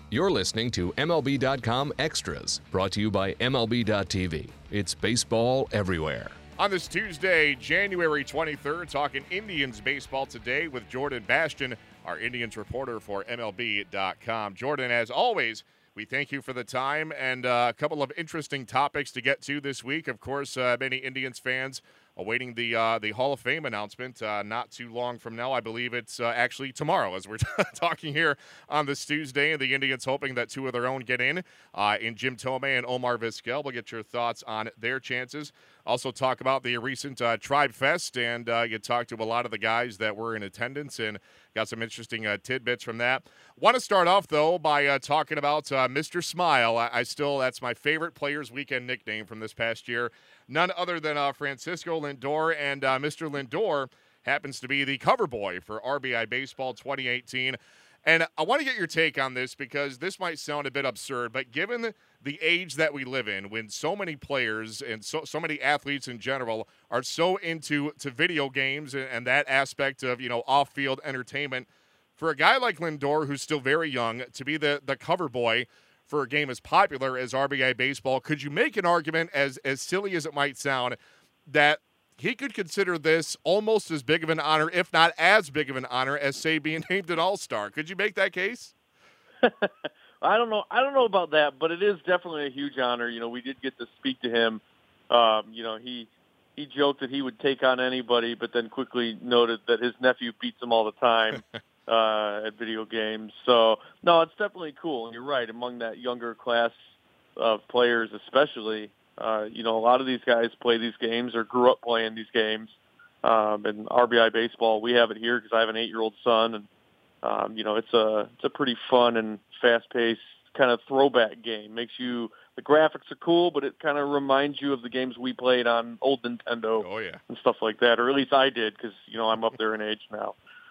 You're listening to MLB.com Extras, brought to you by MLB.tv. It's baseball everywhere. On this Tuesday, January 23rd, talking Indians baseball today with Jordan Bastian, our Indians reporter for MLB.com. Jordan, as always, we thank you for the time and a couple of interesting topics to get to this week. Of course, many Indians fans awaiting the Hall of Fame announcement not too long from now. I believe it's actually tomorrow as we're talking here on this Tuesday. And the Indians hoping that two of their own get in Jim Thome and Omar Vizquel. We'll get your thoughts on their chances. Also talk about the recent Tribe Fest, and you talked to a lot of the guys that were in attendance and got some interesting tidbits from that. Want to start off, though, by talking about Mr. Smile. That's my favorite Players Weekend nickname from this past year. None other than Francisco Lindor, and Mr. Lindor happens to be the cover boy for RBI Baseball 2018. And I want to get your take on this because this might sound a bit absurd, but given the age that we live in, when so many players and so many athletes in general are so into video games and that aspect of, off-field entertainment, for a guy like Lindor, who's still very young, to be the cover boy for a game as popular as RBI Baseball, could you make an argument, as silly as it might sound, that he could consider this almost as big of an honor, if not as big of an honor, as, say, being named an All-Star? Could you make that case? I don't know about that, but it is definitely a huge honor. We did get to speak to him. He joked that he would take on anybody, but then quickly noted that his nephew beats him all the time at video games. So, no, it's definitely cool. And you're right, among that younger class of players especially, a lot of these guys play these games or grew up playing these games. And RBI Baseball, we have it here because I have an 8-year-old son, and it's a pretty fun and fast-paced kind of throwback game. The graphics are cool, but it kind of reminds you of the games we played on old Nintendo and stuff like that, or at least I did because, I'm up there in age now.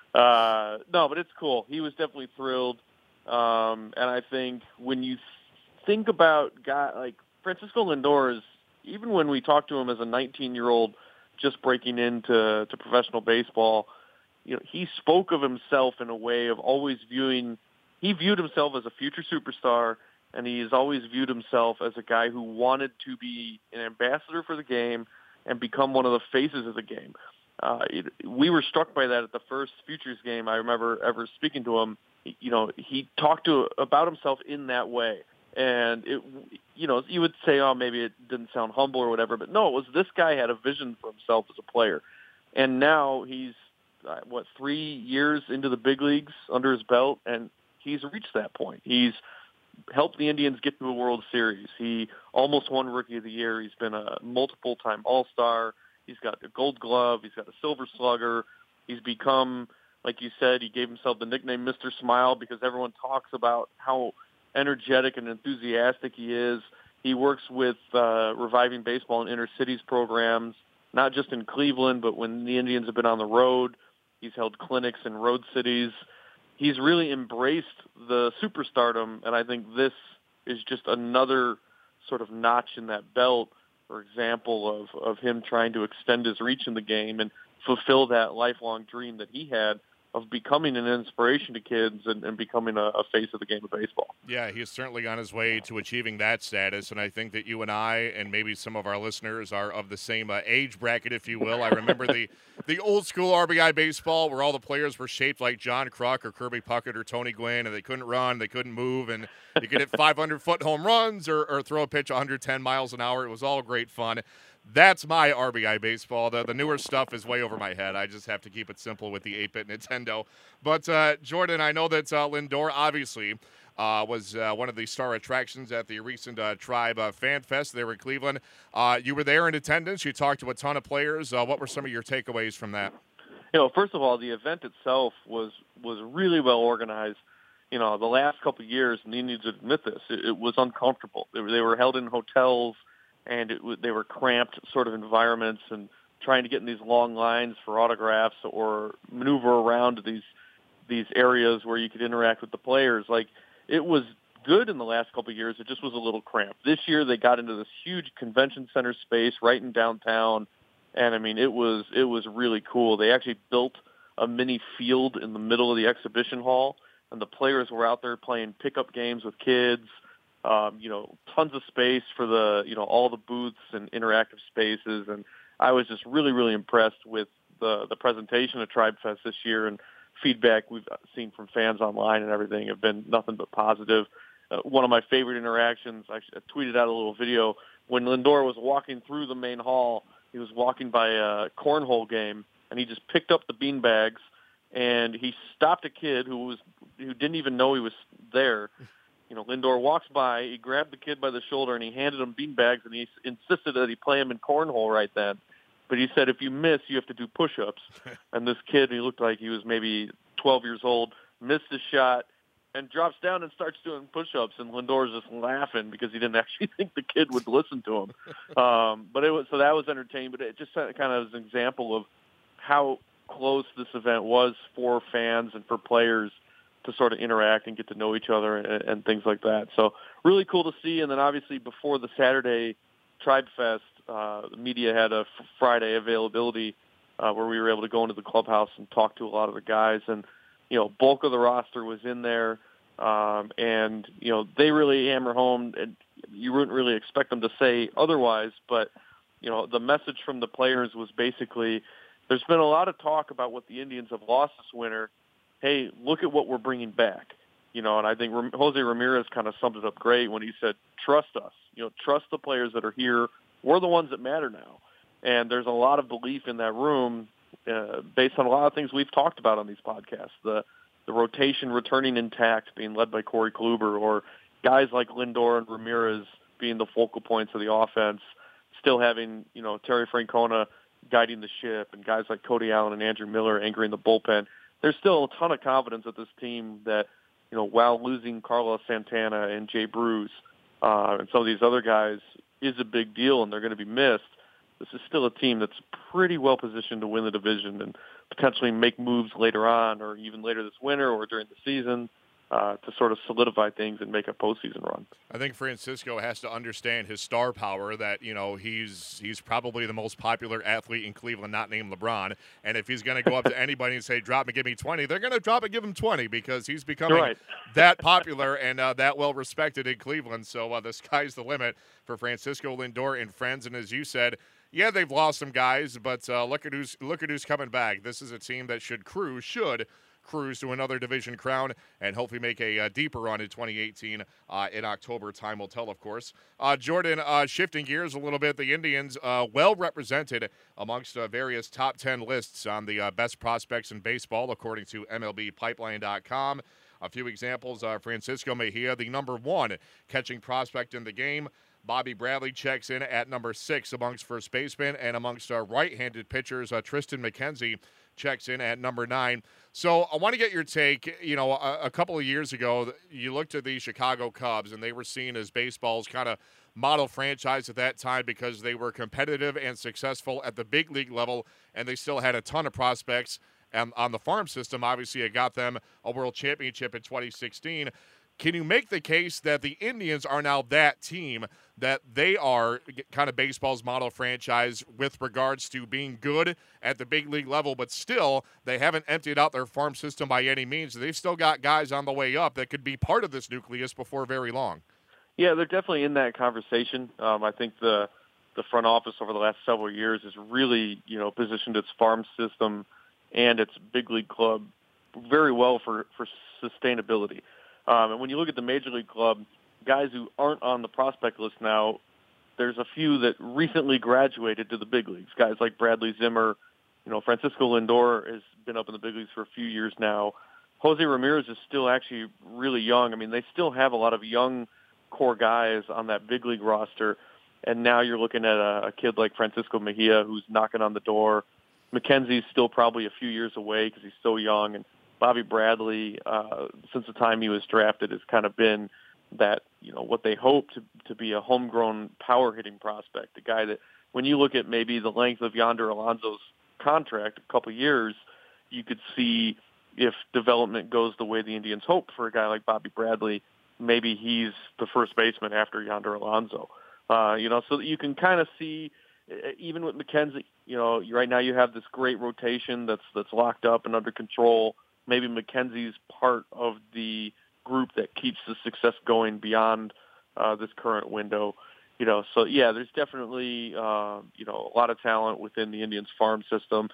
No, but it's cool. He was definitely thrilled. And I think when you think about guy like Francisco Lindor, even when we talked to him as a 19-year-old just breaking into professional baseball, he spoke of himself in a way of always he viewed himself as a future superstar, and he has always viewed himself as a guy who wanted to be an ambassador for the game and become one of the faces of the game. We were struck by that at the first Futures game. I remember ever speaking to him. He talked about himself in that way. And, you would say, oh, maybe it didn't sound humble or whatever. But, no, it was this guy had a vision for himself as a player. And now he's, 3 years into the big leagues under his belt, and he's reached that point. He's helped the Indians get to a World Series. He almost won Rookie of the Year. He's been a multiple-time All-Star. He's got a Gold Glove. He's got a Silver Slugger. He's become, like you said, he gave himself the nickname Mr. Smile because everyone talks about how energetic and enthusiastic he is. He works with Reviving Baseball and Inner Cities programs, not just in Cleveland, but when the Indians have been on the road. He's held clinics in road cities. He's really embraced the superstardom, and I think this is just another sort of notch in that belt, for example, of him trying to extend his reach in the game and fulfill that lifelong dream that he had of becoming an inspiration to kids and becoming a face of the game of baseball. Yeah, he's certainly on his way to achieving that status, and I think that you and I and maybe some of our listeners are of the same age bracket, if you will. I remember the old school RBI baseball where all the players were shaped like John Kruk or Kirby Puckett or Tony Gwynn, and they couldn't run, they couldn't move, and you could hit 500-foot home runs or throw a pitch 110 miles an hour. It was all great fun. That's my RBI baseball. The newer stuff is way over my head. I just have to keep it simple with the 8-bit Nintendo. But, Jordan, I know that Lindor obviously was one of the star attractions at the recent Tribe Fan Fest there in Cleveland. You were there in attendance. You talked to a ton of players. What were some of your takeaways from that? First of all, the event itself was really well organized. The last couple of years, and you need to admit this, it was uncomfortable. They were held in hotels, and they were cramped sort of environments, and trying to get in these long lines for autographs or maneuver around these areas where you could interact with the players. Like, it was good in the last couple of years. It just was a little cramped. This year they got into this huge convention center space right in downtown, and I mean it was really cool. They actually built a mini field in the middle of the exhibition hall, and the players were out there playing pickup games with kids. Tons of space for all the booths and interactive spaces. And I was just really, really impressed with the presentation of Tribe Fest this year, and feedback we've seen from fans online and everything have been nothing but positive. One of my favorite interactions, I tweeted out a little video when Lindor was walking through the main hall. He was walking by a cornhole game, and he just picked up the beanbags, and he stopped a kid who didn't even know he was there. Lindor walks by, he grabbed the kid by the shoulder, and he handed him beanbags, and he insisted that he play him in cornhole right then. But he said, if you miss, you have to do push-ups. And this kid, he looked like he was maybe 12 years old, missed his shot, and drops down and starts doing push-ups. And Lindor's just laughing because he didn't actually think the kid would listen to him. So that was entertaining. But it just kind of is an example of how close this event was for fans and for players to sort of interact and get to know each other and things like that. So really cool to see. And then obviously before the Saturday Tribe Fest, the media had a Friday availability where we were able to go into the clubhouse and talk to a lot of the guys. And, bulk of the roster was in there. And they really hammer home, and you wouldn't really expect them to say otherwise. But, the message from the players was basically, there's been a lot of talk about what the Indians have lost this winter. Hey, look at what we're bringing back. And I think Jose Ramirez kind of summed it up great when he said, trust us, trust the players that are here. We're the ones that matter now. And there's a lot of belief in that room based on a lot of things we've talked about on these podcasts. The rotation returning intact, being led by Corey Kluber, or guys like Lindor and Ramirez being the focal points of the offense, still having, Terry Francona guiding the ship, and guys like Cody Allen and Andrew Miller anchoring the bullpen. There's still a ton of confidence at this team that, while losing Carlos Santana and Jay Bruce and some of these other guys is a big deal and they're going to be missed, this is still a team that's pretty well positioned to win the division and potentially make moves later on or even later this winter or during the season to sort of solidify things and make a postseason run. I think Francisco has to understand his star power, that, he's probably the most popular athlete in Cleveland, not named LeBron. And if he's going to go up to anybody and say, drop and give me 20, they're going to drop and give him 20 because he's becoming that popular and that well-respected in Cleveland. So the sky's the limit for Francisco Lindor and friends. And as you said, yeah, they've lost some guys, but look at who's coming back. This is a team that should cruise to another division crown and hopefully make a deeper run in 2018 in October. Time will tell, of course. Jordan, shifting gears a little bit, the Indians well represented amongst various top 10 lists on the best prospects in baseball, according to MLBpipeline.com. A few examples, Francisco Mejia, the number 1 catching prospect in the game. Bobby Bradley checks in at number 6 amongst first basemen, and amongst right-handed pitchers, Triston McKenzie checks in at number 9. So I want to get your take. A couple of years ago, you looked at the Chicago Cubs, and they were seen as baseball's kind of model franchise at that time because they were competitive and successful at the big league level, and they still had a ton of prospects on the farm system. Obviously, it got them a world championship in 2016. Can you make the case that the Indians are now that team, that they are kind of baseball's model franchise with regards to being good at the big league level, but still they haven't emptied out their farm system by any means? They've still got guys on the way up that could be part of this nucleus before very long. Yeah, they're definitely in that conversation. I think the front office over the last several years has really, positioned its farm system and its big league club very well for sustainability. And when you look at the Major League Club, guys who aren't on the prospect list now, there's a few that recently graduated to the big leagues. Guys like Bradley Zimmer, Francisco Lindor has been up in the big leagues for a few years now. Jose Ramirez is still actually really young. I mean, they still have a lot of young core guys on that big league roster. And now you're looking at a kid like Francisco Mejia who's knocking on the door. McKenzie's still probably a few years away because he's so young. And Bobby Bradley, since the time he was drafted, has kind of been that, what they hope to be a homegrown power hitting prospect, a guy that when you look at maybe the length of Yonder Alonso's contract, a couple of years, you could see if development goes the way the Indians hope for a guy like Bobby Bradley, maybe he's the first baseman after Yonder Alonso. So you can kind of see, even with McKenzie, right now you have this great rotation that's locked up and under control. maybe McKenzie's part of the group that keeps the success going beyond this current window. So yeah, there's definitely a lot of talent within the Indians farm system.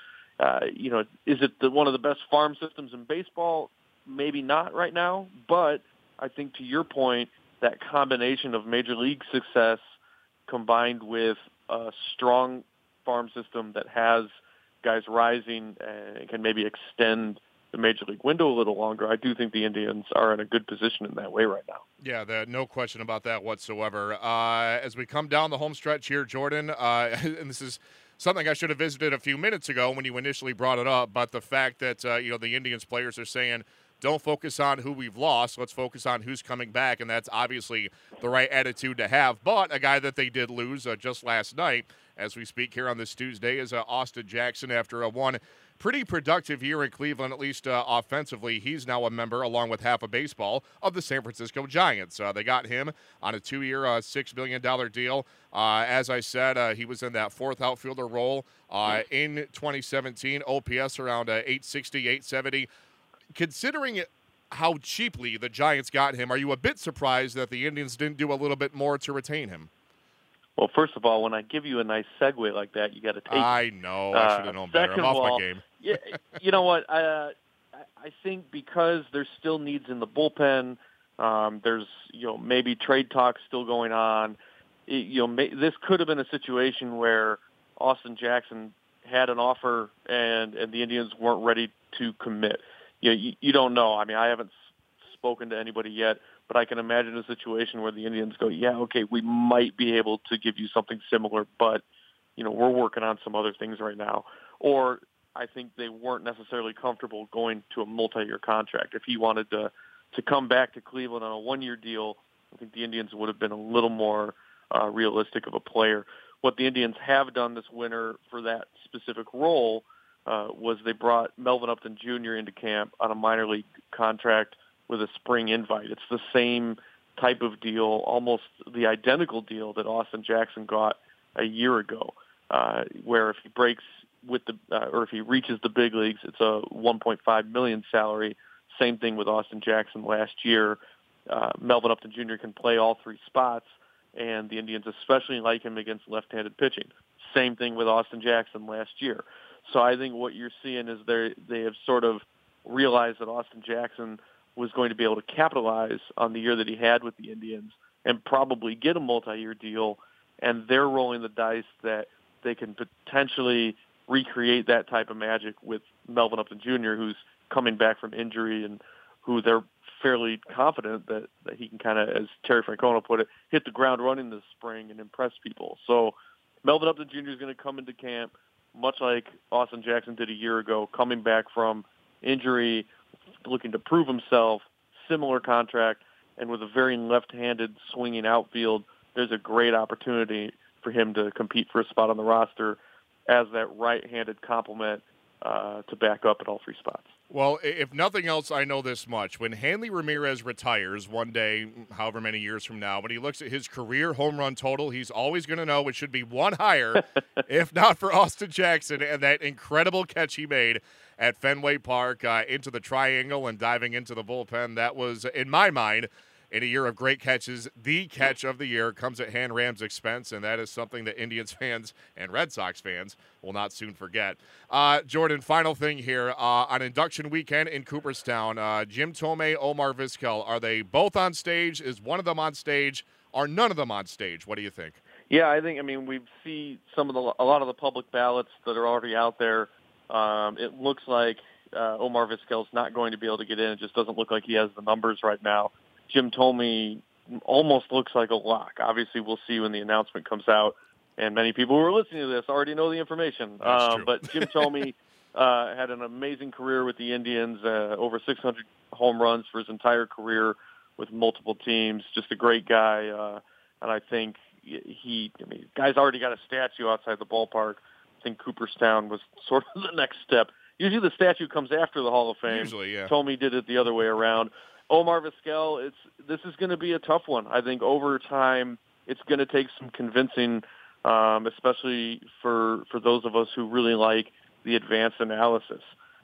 Is it one of the best farm systems in baseball? Maybe not right now, but I think to your point, that combination of major league success combined with a strong farm system that has guys rising and can maybe extend the major league window a little longer, I do think the Indians are in a good position in that way right now. Yeah, no question about that whatsoever. As we come down the home stretch here, Jordan, and this is something I should have visited a few minutes ago when you initially brought it up, but the fact that, the Indians players are saying, don't focus on who we've lost. Let's focus on who's coming back, and that's obviously the right attitude to have. But a guy that they did lose just last night, as we speak here on this Tuesday, is Austin Jackson after one pretty productive year in Cleveland, at least offensively. He's now a member, along with half of baseball, of the San Francisco Giants. They got him on a 2-year, $6 million deal. As I said, he was in that fourth outfielder role in 2017, OPS around 860, 870. Considering how cheaply the Giants got him, are you a bit surprised that the Indians didn't do a little bit more to retain him? Well, first of all, when I give you a nice segue like that, you got to take it. I know. I should have known better. I'm off my game. Yeah, you know what? I think because there's still needs in the bullpen, there's maybe trade talks still going on. This could have been a situation where Austin Jackson had an offer and the Indians weren't ready to commit. You don't know. I mean, I haven't spoken to anybody yet, but I can imagine a situation where the Indians go, yeah, okay, we might be able to give you something similar, but, we're working on some other things right now. Or I think they weren't necessarily comfortable going to a multi-year contract. If he wanted to come back to Cleveland on a one-year deal, I think the Indians would have been a little more realistic of a player. What the Indians have done this winter for that specific role was they brought Melvin Upton Jr. into camp on a minor league contract with a spring invite. It's the same type of deal, almost the identical deal that Austin Jackson got a year ago, where if he breaks with or if he reaches the big leagues, it's a $1.5 million salary. Same thing with Austin Jackson last year. Melvin Upton Jr. can play all three spots, and the Indians especially like him against left-handed pitching. Same thing with Austin Jackson last year. So I think what you're seeing is they have sort of realized that Austin Jackson was going to be able to capitalize on the year that he had with the Indians and probably get a multi-year deal, and they're rolling the dice that they can potentially recreate that type of magic with Melvin Upton Jr., who's coming back from injury and who they're fairly confident that he can kind of, as Terry Francona put it, hit the ground running this spring and impress people. So Melvin Upton Jr. is going to come into camp much like Austin Jackson did a year ago, coming back from injury, looking to prove himself, similar contract, and with a very left-handed swinging outfield, there's a great opportunity for him to compete for a spot on the roster as that right-handed complement to back up at all three spots. Well, if nothing else, I know this much. When Hanley Ramirez retires one day, however many years from now, when he looks at his career home run total, he's always going to know it should be one higher, if not for Austin Jackson and that incredible catch he made at Fenway Park into the triangle and diving into the bullpen. That was, in my mind, in a year of great catches, the catch of the year comes at Han Ram's expense, and that is something that Indians fans and Red Sox fans will not soon forget. Jordan, final thing here. On induction weekend in Cooperstown, Jim Thome, Omar Vizquel, are they both on stage? Is one of them on stage? Are none of them on stage? What do you think? Yeah, I think, we see a lot of the public ballots that are already out there. It looks like Omar Vizquel's not going to be able to get in. It just doesn't look like he has the numbers right now. Jim Thome almost looks like a lock. Obviously, we'll see when the announcement comes out, and many people who are listening to this already know the information. But Jim Thome had an amazing career with the Indians, over 600 home runs for his entire career with multiple teams. Just a great guy, and I think guy's already got a statue outside the ballpark. I think Cooperstown was sort of the next step. Usually the statue comes after the Hall of Fame. Usually, yeah. Thome did it the other way around. Omar Vizquel, this is going to be a tough one. I think over time it's going to take some convincing, especially for those of us who really like the advanced analysis.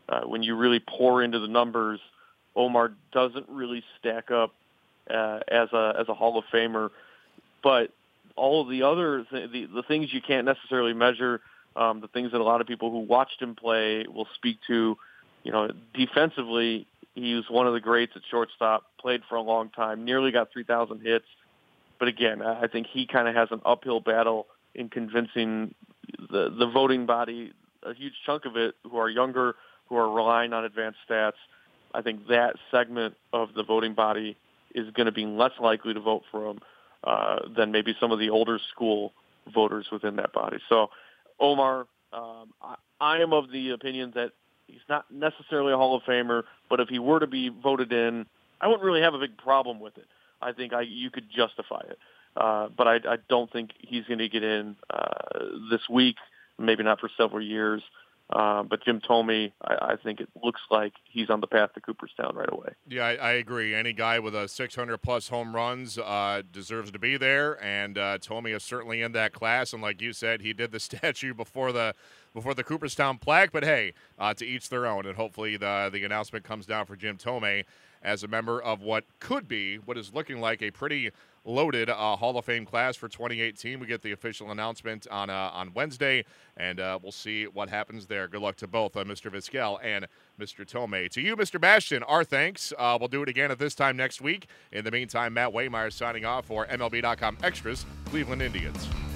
when you really pour into the numbers, Omar doesn't really stack up as a Hall of Famer. But all of the other the things you can't necessarily measure, the things that a lot of people who watched him play will speak to, defensively, he was one of the greats at shortstop, played for a long time, nearly got 3,000 hits. But again, I think he kind of has an uphill battle in convincing the voting body, a huge chunk of it, who are younger, who are relying on advanced stats. I think that segment of the voting body is going to be less likely to vote for him than maybe some of the older school voters within that body. So Omar, I am of the opinion that he's not necessarily a Hall of Famer, but if he were to be voted in, I wouldn't really have a big problem with it. I think you could justify it. But I don't think he's going to get in this week, maybe not for several years. But Jim Thome, I think it looks like he's on the path to Cooperstown right away. Yeah, I agree. Any guy with a 600-plus home runs deserves to be there, and Thome is certainly in that class. And like you said, he did the statue before the Cooperstown plaque. But hey, to each their own, and hopefully the announcement comes down for Jim Thome as a member of what is looking like a pretty loaded Hall of Fame class for 2018. We get the official announcement on Wednesday, and we'll see what happens there. Good luck to both Mr. Vizquel and Mr. Thome. To you, Mr. Bastian, our thanks. We'll do it again at this time next week. In the meantime, Matt Waymeyer signing off for MLB.com Extras, Cleveland Indians.